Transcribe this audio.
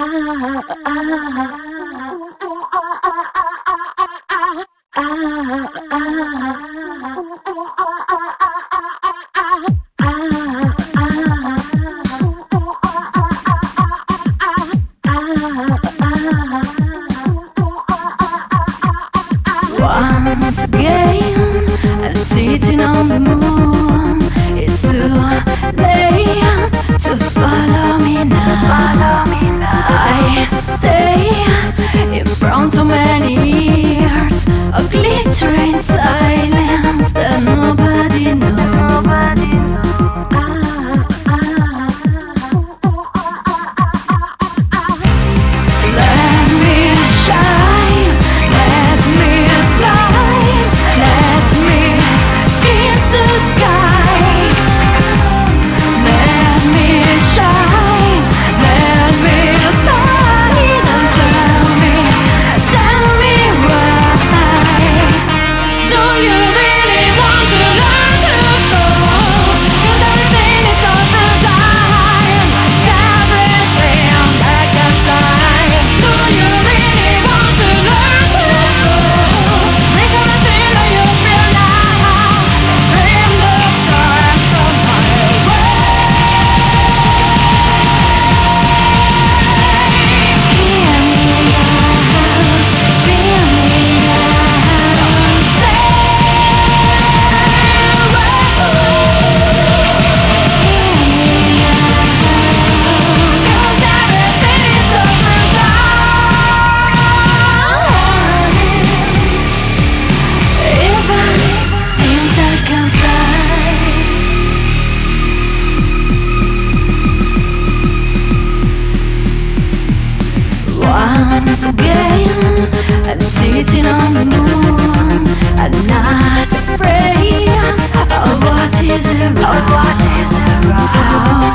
Once again, I'm sitting on the moon. It's too late to follow me now. I stay in front of many years of glittering silence that nobody knows. Let me shine, let me slide, let me kiss the sky. Let me shine, let me slide, and tell me why. Do you really want to learn to fall? 'Cause everything is so fragile, like everything that can fly. Do you really want to learn to fall? Make everything that you feel now, bring the stars from my way. Hear me now, feel me now, say once again, I'm sitting on the moon. I'm not afraid of what is around.